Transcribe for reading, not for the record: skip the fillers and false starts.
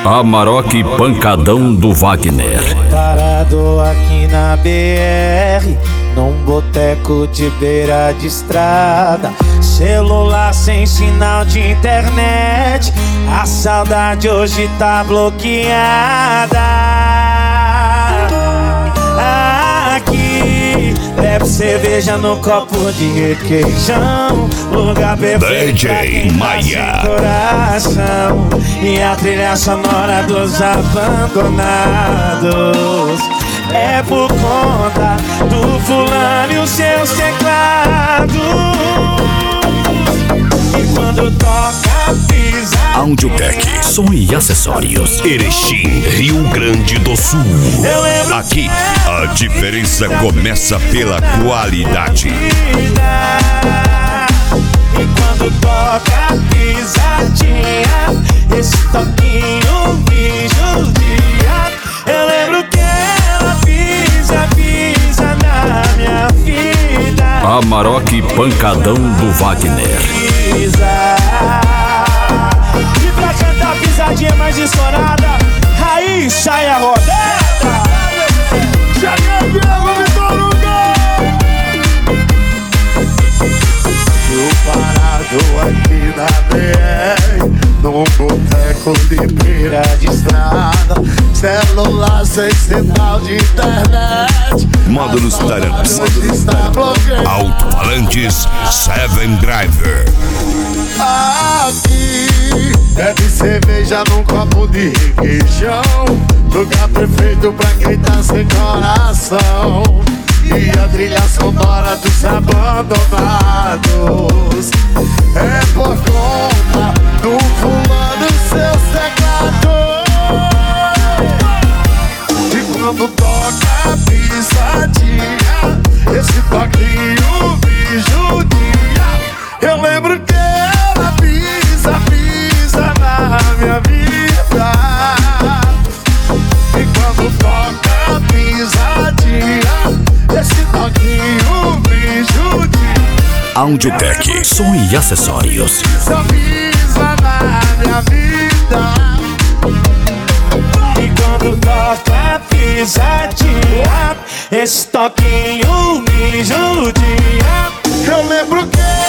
Amarok Pancadão do Wagner. Parado aqui na BR, num boteco de beira de estrada, celular sem sinal de internet, a saudade hoje tá bloqueada. Aqui bebe cerveja no copo de requeijão, lugar perfeito DJ Maia, coração, e a trilha sonora dos abandonados é por conta do fulano e os seus teclados. E quando toca pisa Audiotec, som e acessórios. Erechim, Rio Grande do Sul. Aqui, a diferença começa pela qualidade. E quando toca pisadinha, esse toquinho me judia. Eu lembro que ela pisa na minha vida. Amarok Pancadão do Wagner. E pra cantar pisadinha mais estourada, aí sai a rodada. Cheguei, Diego, Vitor Lugar. Eu parado aqui na BR, num boteco de beira de estrada, celular sem sinal de internet, Módulos Taramps, alto-falantes, Seven Driver. Aqui bebe cerveja num copo de requeijão, lugar perfeito pra quem tá sem coração, e a trilha sonora dos abandonados é por conta do fulano seus teclados. E quando toca pisadinha, esse toquinho me judia. Eu lembro que ela pisa na minha vida. E quando toca pisadinha, esse toquinho me judia. Audiotec, som e acessórios. Só pisa na minha vida. E quando toca pisadinha, esse toquinho me judia. Eu lembro que